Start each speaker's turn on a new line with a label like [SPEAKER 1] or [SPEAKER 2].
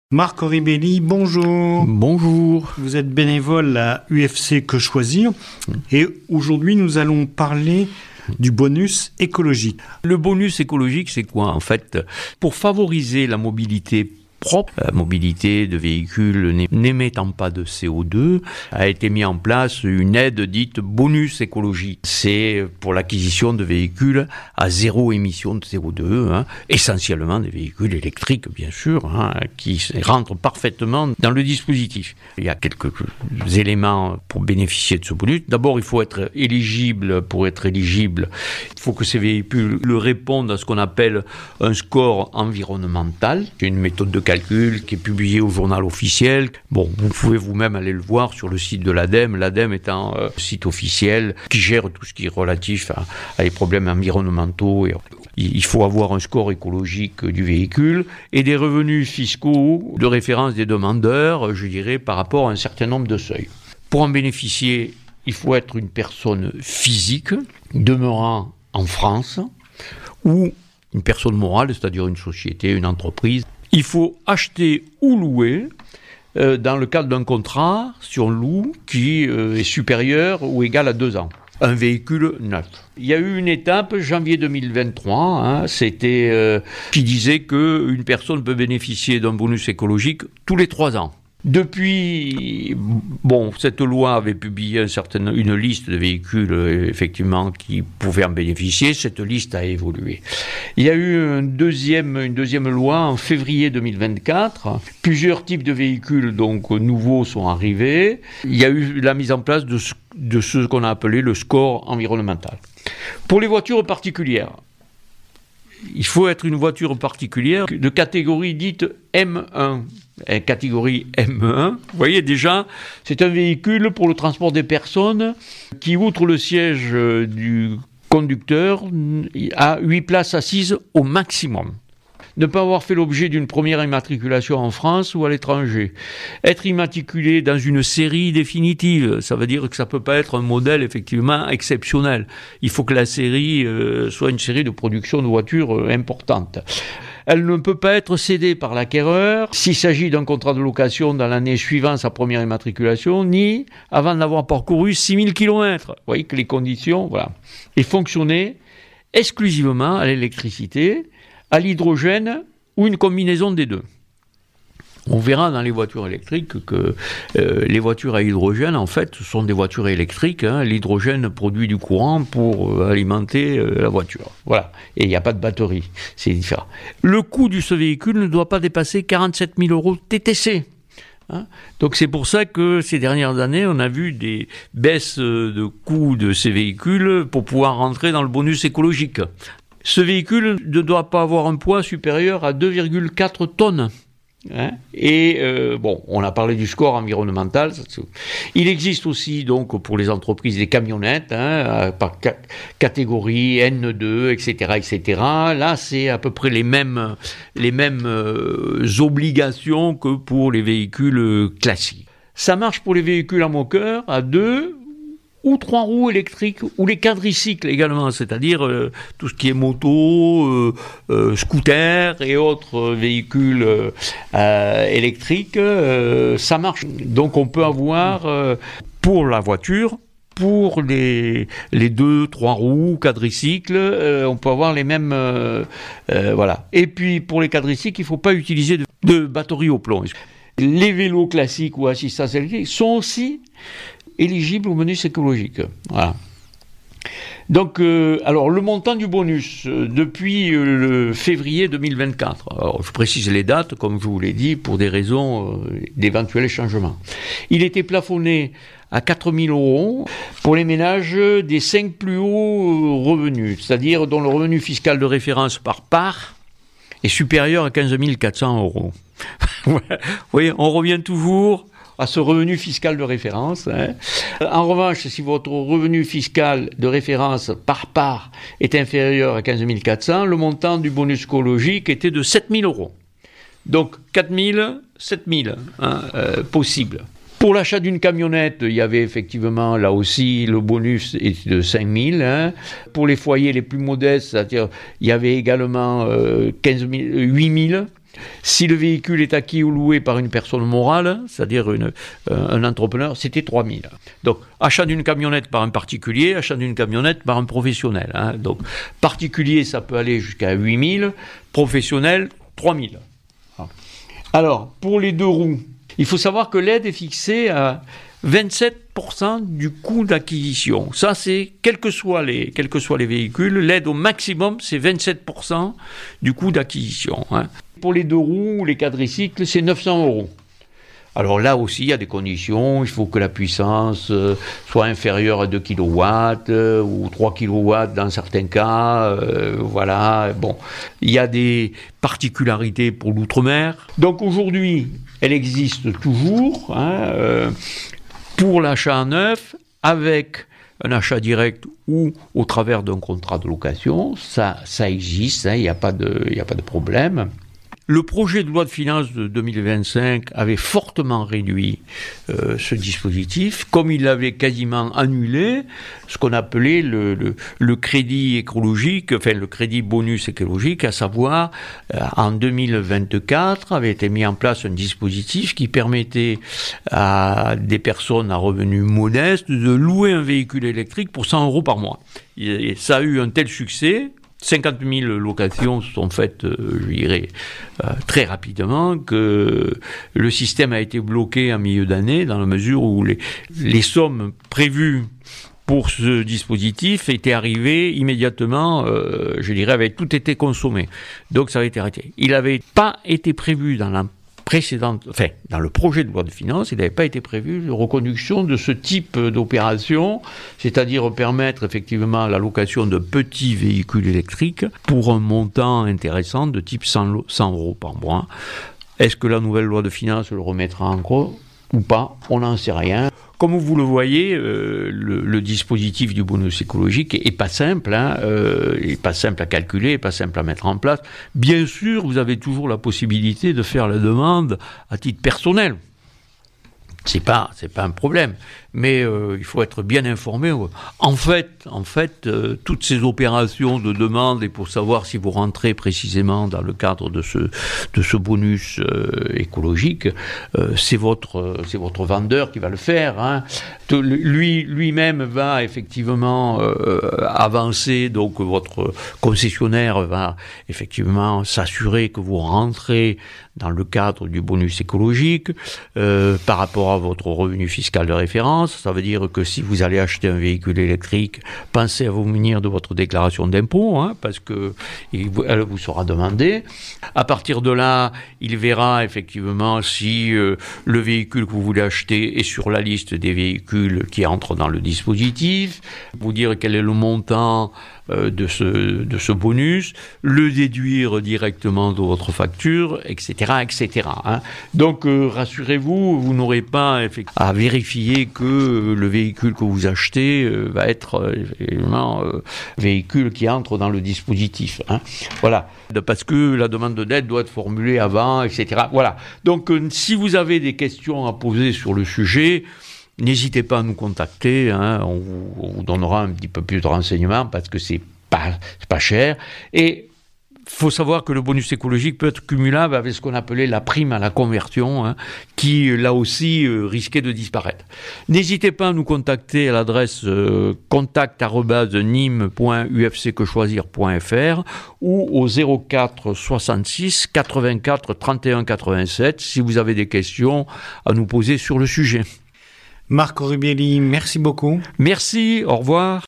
[SPEAKER 1] Marc Oribelli, bonjour.
[SPEAKER 2] Bonjour.
[SPEAKER 1] Vous êtes bénévole à UFC Que Choisir et aujourd'hui nous allons parler du bonus écologique.
[SPEAKER 2] Le bonus écologique, c'est quoi en fait? Pour favoriser la mobilité propre, la mobilité de véhicules n'émettant pas de CO2, a été mis en place une aide dite bonus écologique. C'est pour l'acquisition de véhicules à zéro émission de CO2, essentiellement des véhicules électriques bien sûr, qui rentrent parfaitement dans le dispositif. Il y a quelques éléments pour bénéficier de ce bonus. D'abord, il faut être éligible. Pour être éligible, il faut que ces véhicules répondent à ce qu'on appelle un score environnemental. C'est une méthode de calcul qui est publié au journal officiel. Bon, vous pouvez vous-même aller le voir sur le site de l'ADEME. L'ADEME étant un site officiel qui gère tout ce qui est relatif à les problèmes environnementaux. Il faut avoir un score écologique du véhicule et des revenus fiscaux de référence des demandeurs, je dirais, par rapport à un certain nombre de seuils. Pour en bénéficier, il faut être une personne physique demeurant en France ou une personne morale, c'est-à-dire une société, une entreprise. Il faut acheter ou louer dans le cadre d'un contrat sur loue qui est supérieur ou égal à 2 ans. Un véhicule neuf. Il y a eu une étape, janvier 2023, qui disait qu'une personne peut bénéficier d'un bonus écologique tous les 3 ans. Depuis, cette loi avait publié une liste de véhicules effectivement qui pouvaient en bénéficier. Cette liste a évolué. Il y a eu une deuxième loi en février 2024. Plusieurs types de véhicules donc nouveaux sont arrivés. Il y a eu la mise en place de ce qu'on a appelé le score environnemental. Pour les voitures particulières, il faut être une voiture particulière de catégorie dite M1. Catégorie M1, vous voyez déjà, c'est un véhicule pour le transport des personnes qui, outre le siège du conducteur, a 8 places assises au maximum. Ne pas avoir fait l'objet d'une première immatriculation en France ou à l'étranger. Être immatriculé dans une série définitive, ça veut dire que ça ne peut pas être un modèle effectivement exceptionnel. Il faut que la série soit une série de production de voitures importante. Elle ne peut pas être cédée par l'acquéreur s'il s'agit d'un contrat de location dans l'année suivant sa première immatriculation, ni avant d'avoir parcouru 6000 km. Vous voyez que les conditions, voilà. Et fonctionner exclusivement à l'électricité, à l'hydrogène ou une combinaison des deux. On verra dans les voitures électriques que les voitures à hydrogène, en fait, ce sont des voitures électriques. L'hydrogène produit du courant pour alimenter la voiture. Voilà. Et il n'y a pas de batterie. C'est différent. Le coût de ce véhicule ne doit pas dépasser 47 000 € TTC. Donc c'est pour ça que ces dernières années, on a vu des baisses de coûts de ces véhicules pour pouvoir rentrer dans le bonus écologique. Ce véhicule ne doit pas avoir un poids supérieur à 2,4 tonnes. On a parlé du score environnemental. Il existe aussi donc pour les entreprises des camionnettes par catégorie N2, etc. Là, c'est à peu près les mêmes obligations que pour les véhicules classiques. Ça marche pour les véhicules à moteur à 2 ou 3 roues électriques, ou les quadricycles également, c'est-à-dire tout ce qui est moto, scooter et autres véhicules électriques, ça marche. Donc on peut avoir pour la voiture, pour les 2, 3 roues, quadricycles, on peut avoir les mêmes... voilà. Et puis pour les quadricycles, il ne faut pas utiliser de batterie au plomb. Les vélos classiques ou assistance électrique sont aussi éligible au bonus écologique. Voilà. Donc, le montant du bonus, depuis le février 2024, alors, je précise les dates, comme je vous l'ai dit, pour des raisons d'éventuels changements. Il était plafonné à 4 000 € pour les ménages des 5 plus hauts revenus, c'est-à-dire dont le revenu fiscal de référence par part est supérieur à 15 400 €. Vous voyez, on revient toujours à ce revenu fiscal de référence. En revanche, si votre revenu fiscal de référence par part est inférieur à 15 400, le montant du bonus écologique était de 7 000 €. Donc 4 000, 7 000 possible. Pour l'achat d'une camionnette, il y avait effectivement, là aussi, le bonus est de 5 000. Pour les foyers les plus modestes, c'est-à-dire, il y avait également 8 000. Si le véhicule est acquis ou loué par une personne morale, c'est-à-dire un entrepreneur, c'était 3 000. Donc, achat d'une camionnette par un particulier, achat d'une camionnette par un professionnel. Hein. Donc, particulier, ça peut aller jusqu'à 8 000, professionnel, 3 000. Alors, pour les 2 roues, il faut savoir que l'aide est fixée à 27% du coût d'acquisition. Ça, c'est, quels que soient les véhicules, l'aide au maximum, c'est 27% du coût d'acquisition. Hein. Pour les 2 roues, les quadricycles, c'est 900 €. Alors là aussi, il y a des conditions. Il faut que la puissance soit inférieure à 2 kW ou 3 kW dans certains cas. Voilà. Bon, il y a des particularités pour l'outre-mer. Donc aujourd'hui, elle existe toujours pour l'achat neuf avec un achat direct ou au travers d'un contrat de location. Ça existe. Il n'y a pas de problème. Le projet de loi de finances de 2025 avait fortement réduit ce dispositif, comme il avait quasiment annulé ce qu'on appelait le crédit écologique, enfin le crédit bonus écologique, à savoir en 2024 avait été mis en place un dispositif qui permettait à des personnes à revenus modestes de louer un véhicule électrique pour 100 € par mois. Et ça a eu un tel succès. 50 000 locations se sont faites, je dirais, très rapidement, que le système a été bloqué en milieu d'année, dans la mesure où les sommes prévues pour ce dispositif étaient arrivées immédiatement, je dirais, avait tout été consommé. Donc ça avait été arrêté. Il n'avait pas été prévu dans le projet de loi de finances, il n'avait pas été prévu de reconduction de ce type d'opération, c'est-à-dire permettre effectivement la location de petits véhicules électriques pour un montant intéressant de type 100 € par mois. Est-ce que la nouvelle loi de finances le remettra en cause ou pas? On n'en sait rien. Comme vous le voyez, le dispositif du bonus écologique est pas simple, est pas simple à calculer, est pas simple à mettre en place. Bien sûr, vous avez toujours la possibilité de faire la demande à titre personnel. C'est pas un problème, mais il faut être bien informé. En fait, toutes ces opérations de demande, et pour savoir si vous rentrez précisément dans le cadre de ce bonus écologique, c'est votre vendeur qui va le faire. Hein. Lui-même va effectivement avancer, donc votre concessionnaire va effectivement s'assurer que vous rentrez dans le cadre du bonus écologique par rapport à votre revenu fiscal de référence. Ça veut dire que si vous allez acheter un véhicule électrique, pensez à vous munir de votre déclaration d'impôt, parce que elle vous sera demandée. À partir de là, il verra effectivement si le véhicule que vous voulez acheter est sur la liste des véhicules qui entrent dans le dispositif, vous dire quel est le montant de ce bonus, le déduire directement de votre facture, etc., etc. Donc, rassurez-vous, vous n'aurez pas à vérifier que le véhicule que vous achetez va être évidemment véhicule qui entre dans le dispositif. Voilà. Parce que la demande d'aide doit être formulée avant, etc. Voilà. Donc, si vous avez des questions à poser sur le sujet, n'hésitez pas à nous contacter, on vous donnera un petit peu plus de renseignements parce que c'est pas cher. Et il faut savoir que le bonus écologique peut être cumulable avec ce qu'on appelait la prime à la conversion, qui là aussi risquait de disparaître. N'hésitez pas à nous contacter à l'adresse contact@nim.ufcquechoisir.fr ou au 04 66 84 31 87 si vous avez des questions à nous poser sur le sujet.
[SPEAKER 1] Marc Rubielli, merci beaucoup.
[SPEAKER 2] Merci, au revoir.